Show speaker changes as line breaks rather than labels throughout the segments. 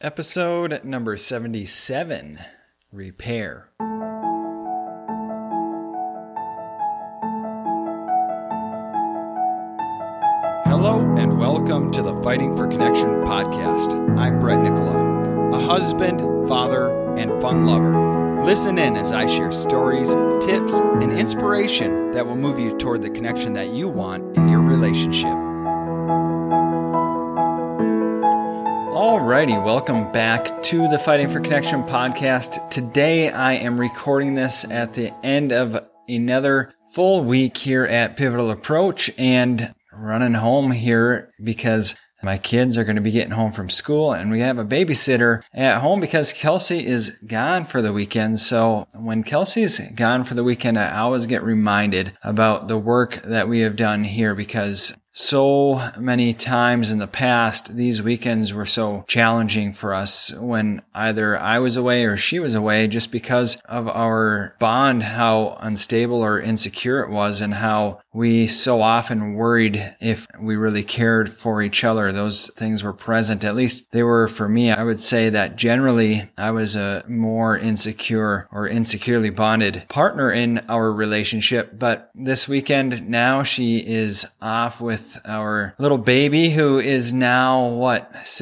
Episode number 77, Repair. Hello and welcome to the Fighting for Connection podcast. I'm Brett Nicola, a husband, father, and fun lover. Listen in as I share stories, tips, and inspiration that will move you toward the connection that you want in your relationship. Alrighty, welcome back to the Fighting for Connection podcast. Today I am recording this at the end of another full week here at Pivotal Approach and running home here because my kids are going to be getting home from school and we have a babysitter at home because Kelsey is gone for the weekend. So when Kelsey's gone for the weekend, I always get reminded about the work that we have done here because so many times in the past, these weekends were so challenging for us when either I was away or she was away just because of our bond, how unstable or insecure it was and how we so often worried if we really cared for each other. Those things were present. At least they were for me. I would say that generally I was a more insecure or insecurely bonded partner in our relationship. But this weekend now she is off with our little baby who is now,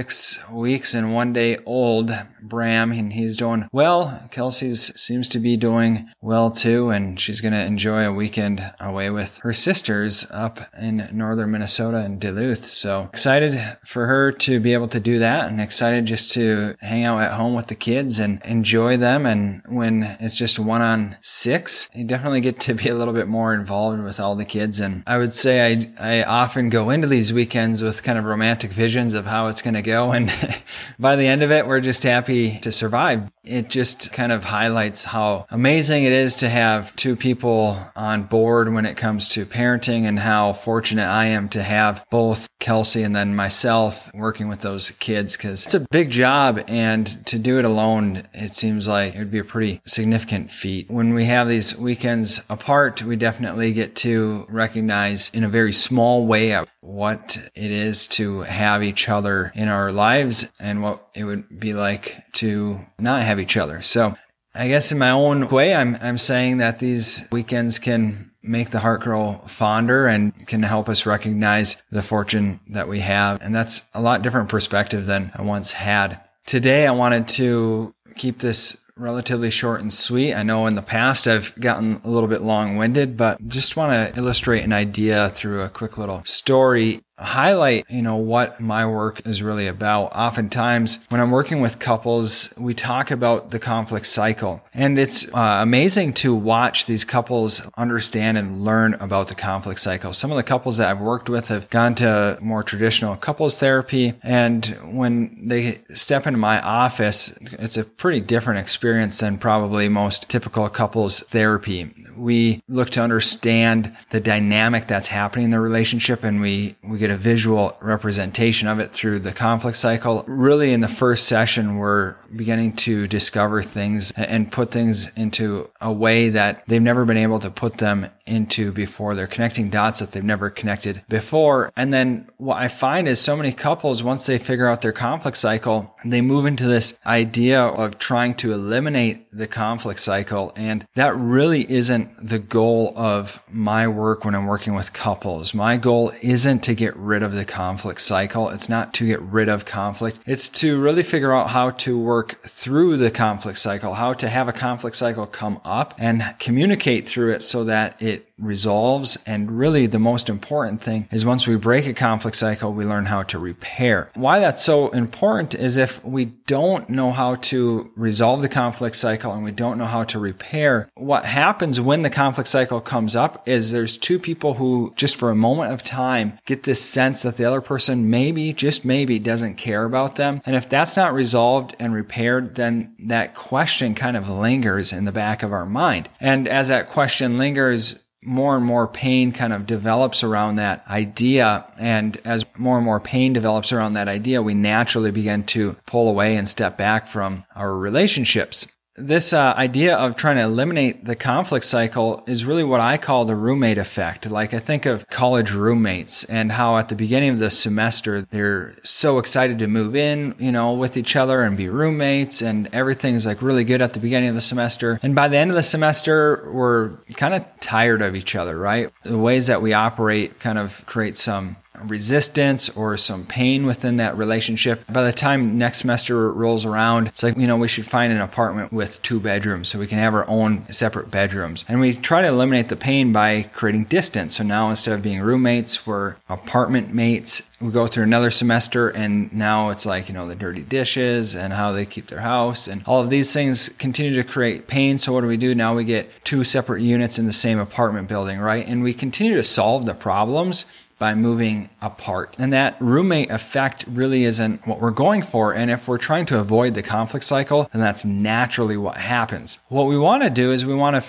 6 weeks and 1 day old, Bram, and he's doing well. Kelsey's seems to be doing well too, and she's going to enjoy a weekend away with her sisters up in northern Minnesota in Duluth. So excited for her to be able to do that and excited just to hang out at home with the kids and enjoy them. And when it's just 1-on-6, you definitely get to be a little bit more involved with all the kids. And I would say I often go into these weekends with kind of romantic visions of how it's going to go. And by the end of it, we're just happy to survive. It just kind of highlights how amazing it is to have two people on board when it comes to parenting and how fortunate I am to have both Kelsey and then myself working with those kids because it's a big job and to do it alone, it seems like it would be a pretty significant feat. When we have these weekends apart, we definitely get to recognize in a very small way what it is to have each other in our lives and what it would be like to not have each other. So I guess in my own way, I'm saying that these weekends can make the heart grow fonder and can help us recognize the fortune that we have. And that's a lot different perspective than I once had. Today, I wanted to keep this relatively short and sweet. I know in the past I've gotten a little bit long-winded, but just want to illustrate an idea through a quick little story. Highlight, what my work is really about. Oftentimes, when I'm working with couples, we talk about the conflict cycle. And it's amazing to watch these couples understand and learn about the conflict cycle. Some of the couples that I've worked with have gone to more traditional couples therapy. And when they step into my office, it's a pretty different experience than probably most typical couples therapy. We look to understand the dynamic that's happening in the relationship and we get a visual representation of it through the conflict cycle. Really in the first session, we're beginning to discover things and put things into a way that they've never been able to put them into before. They're connecting dots that they've never connected before. And then what I find is so many couples, once they figure out their conflict cycle, they move into this idea of trying to eliminate the conflict cycle. And that really isn't the goal of my work when I'm working with couples. My goal isn't to get rid of the conflict cycle. It's not to get rid of conflict. It's to really figure out how to work through the conflict cycle, how to have a conflict cycle come up and communicate through it so that it resolves. And really the most important thing is once we break a conflict cycle, we learn how to repair. Why that's so important is if we don't know how to resolve the conflict cycle and we don't know how to repair, what happens when the conflict cycle comes up is there's two people who just for a moment of time get this sense that the other person maybe, just maybe, doesn't care about them. And if that's not resolved and repaired, then that question kind of lingers in the back of our mind. And as that question lingers, more and more pain kind of develops around that idea. And as more and more pain develops around that idea, we naturally begin to pull away and step back from our relationships. this idea of trying to eliminate the conflict cycle is really what I call the roommate effect. Like I think of college roommates and how at the beginning of the semester, they're so excited to move in, with each other and be roommates, and everything's like really good at the beginning of the semester. And by the end of the semester, we're kind of tired of each other, right? The ways that we operate kind of create some resistance or some pain within that relationship. By the time next semester rolls around, it's like, we should find an apartment with 2 bedrooms so we can have our own separate bedrooms. And we try to eliminate the pain by creating distance. So now instead of being roommates, we're apartment mates. We go through another semester and now it's like, the dirty dishes and how they keep their house and all of these things continue to create pain. So what do? Now we get 2 separate units in the same apartment building, right? And we continue to solve the problems by moving apart. And that roommate effect really isn't what we're going for. And if we're trying to avoid the conflict cycle, then that's naturally what happens. What we want to do is we want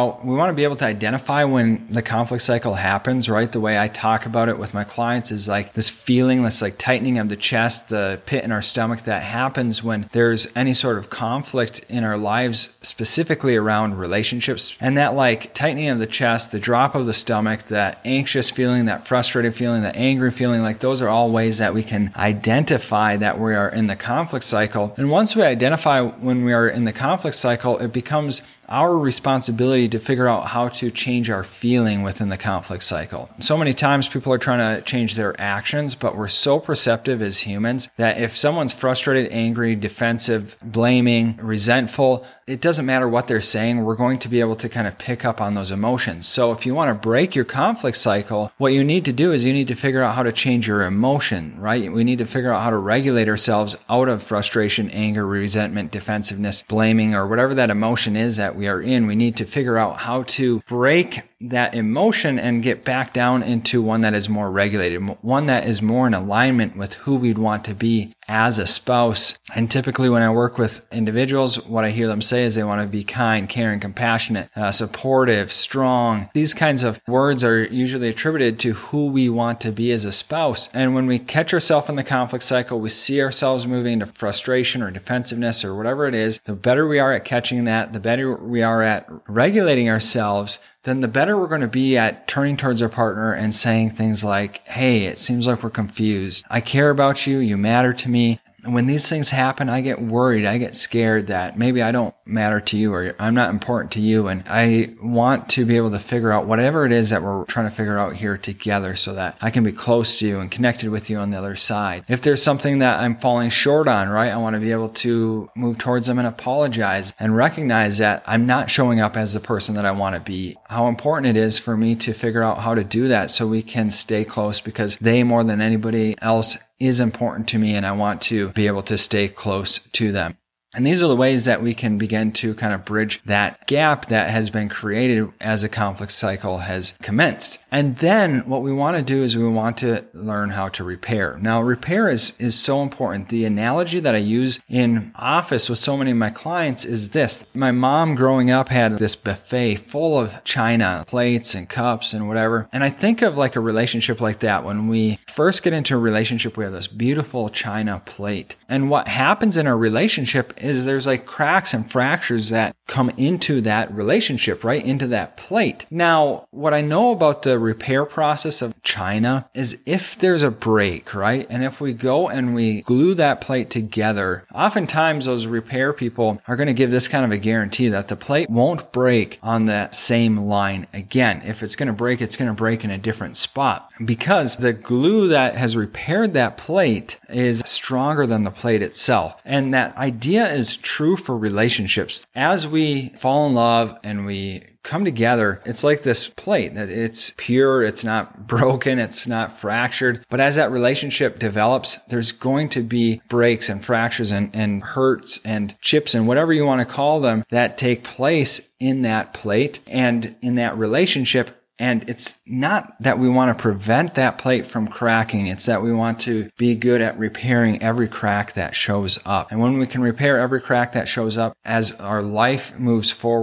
to be able to identify when the conflict cycle happens, right? The way I talk about it with my clients is like this feeling, this like tightening of the chest, the pit in our stomach that happens when there's any sort of conflict in our lives, specifically around relationships. And that like tightening of the chest, the drop of the stomach, that anxious feeling, that frustrated feeling, the angry feeling, like those are all ways that we can identify that we are in the conflict cycle. And once we identify when we are in the conflict cycle, it becomes our responsibility to figure out how to change our feeling within the conflict cycle. So many times people are trying to change their actions, but we're so perceptive as humans that if someone's frustrated, angry, defensive, blaming, resentful, it doesn't matter what they're saying, we're going to be able to kind of pick up on those emotions. So if you want to break your conflict cycle, what you need to do is you need to figure out how to change your emotion, right? We need to figure out how to regulate ourselves out of frustration, anger, resentment, defensiveness, blaming, or whatever that emotion is that we are in. We need to figure out how to break that emotion and get back down into one that is more regulated, one that is more in alignment with who we'd want to be as a spouse. And typically when I work with individuals, what I hear them say is they want to be kind, caring, compassionate, supportive, strong. These kinds of words are usually attributed to who we want to be as a spouse. And when we catch ourselves in the conflict cycle, we see ourselves moving into frustration or defensiveness or whatever it is, the better we are at catching that, the better we are at regulating ourselves, then the better we're going to be at turning towards our partner and saying things like, hey, it seems like we're confused. I care about you. You matter to me. And when these things happen, I get worried. I get scared that maybe I don't matter to you or I'm not important to you. And I want to be able to figure out whatever it is that we're trying to figure out here together so that I can be close to you and connected with you on the other side. If there's something that I'm falling short on, right, I want to be able to move towards them and apologize and recognize that I'm not showing up as the person that I want to be. How important it is for me to figure out how to do that so we can stay close, because they more than anybody else is important to me and I want to be able to stay close to them. And these are the ways that we can begin to kind of bridge that gap that has been created as a conflict cycle has commenced. And then what we want to do is we want to learn how to repair. Now, repair is so important. The analogy that I use in office with so many of my clients is this. My mom growing up had this buffet full of china, plates and cups and whatever. And I think of like a relationship like that. When we first get into a relationship, we have this beautiful china plate. And what happens in our relationship is there's like cracks and fractures that come into that relationship, right? Into that plate. Now, what I know about the repair process of china is if there's a break, right? And if we go and we glue that plate together, oftentimes those repair people are going to give this kind of a guarantee that the plate won't break on that same line again. If it's going to break, it's going to break in a different spot because the glue that has repaired that plate is stronger than the plate itself. And that idea is true for relationships. As we fall in love and we come together, it's like this plate. It's pure, it's not broken, it's not fractured. But as that relationship develops, there's going to be breaks and fractures and hurts and chips and whatever you want to call them that take place in that plate and in that relationship. And it's not that we want to prevent that plate from cracking. It's that we want to be good at repairing every crack that shows up. And when we can repair every crack that shows up, as our life moves forward,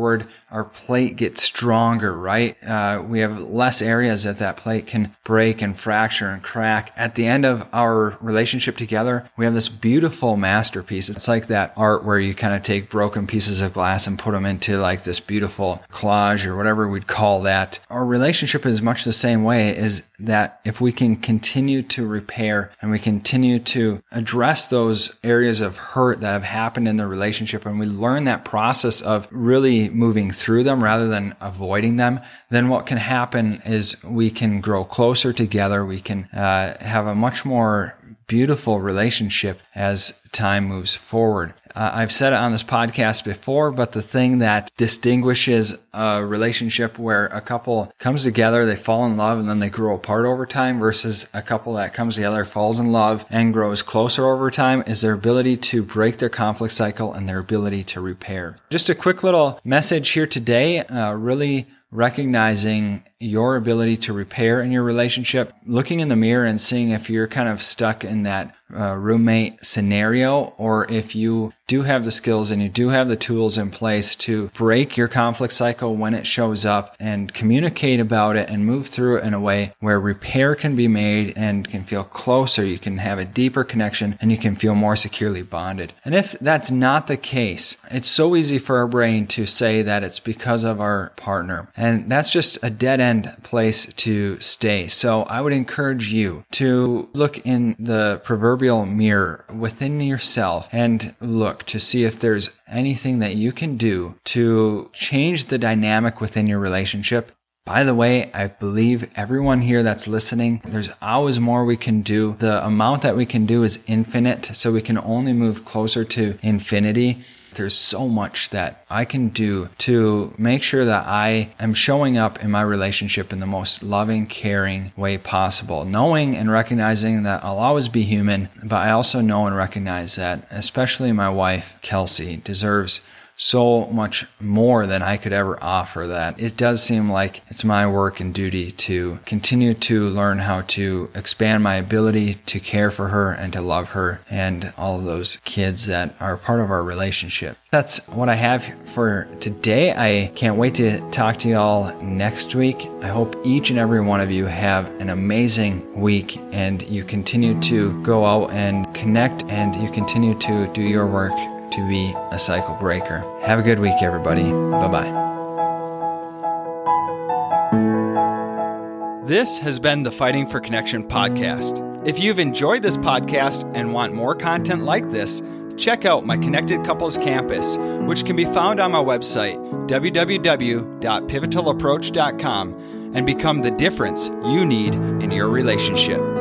our plate get stronger, right? We have less areas that plate can break and fracture and crack. At the end of our relationship together, we have this beautiful masterpiece. It's like that art where you kind of take broken pieces of glass and put them into like this beautiful collage or whatever we'd call that. Our relationship is much the same way, is that if we can continue to repair and we continue to address those areas of hurt that have happened in the relationship, and we learn that process of really moving through them rather than avoiding them, then what can happen is we can grow closer together. We can have a much more beautiful relationship as time moves forward. I've said it on this podcast before, but the thing that distinguishes a relationship where a couple comes together, they fall in love, and then they grow apart over time versus a couple that comes together, falls in love, and grows closer over time is their ability to break their conflict cycle and their ability to repair. Just a quick little message here today, really recognizing your ability to repair in your relationship, looking in the mirror and seeing if you're kind of stuck in that roommate scenario, or if you do have the skills and you do have the tools in place to break your conflict cycle when it shows up and communicate about it and move through it in a way where repair can be made and can feel closer. You can have a deeper connection and you can feel more securely bonded. And if that's not the case, it's so easy for our brain to say that it's because of our partner. And that's just a dead end place to stay. So I would encourage you to look in the proverbial mirror within yourself and look to see if there's anything that you can do to change the dynamic within your relationship. By the way, I believe everyone here that's listening, there's always more we can do. The amount that we can do is infinite, so we can only move closer to infinity. There's so much that I can do to make sure that I am showing up in my relationship in the most loving, caring way possible, knowing and recognizing that I'll always be human, but I also know and recognize that especially my wife, Kelsey, deserves so much more than I could ever offer, that it does seem like it's my work and duty to continue to learn how to expand my ability to care for her and to love her and all of those kids that are part of our relationship. That's what I have for today. I can't wait to talk to you all next week. I hope each and every one of you have an amazing week and you continue to go out and connect and you continue to do your work to be a cycle breaker. Have a good week, everybody. Bye-bye. This has been the Fighting for Connection podcast. If you've enjoyed this podcast and want more content like this, check out my Connected Couples Campus, which can be found on my website, www.pivotalapproach.com, and become the difference you need in your relationship.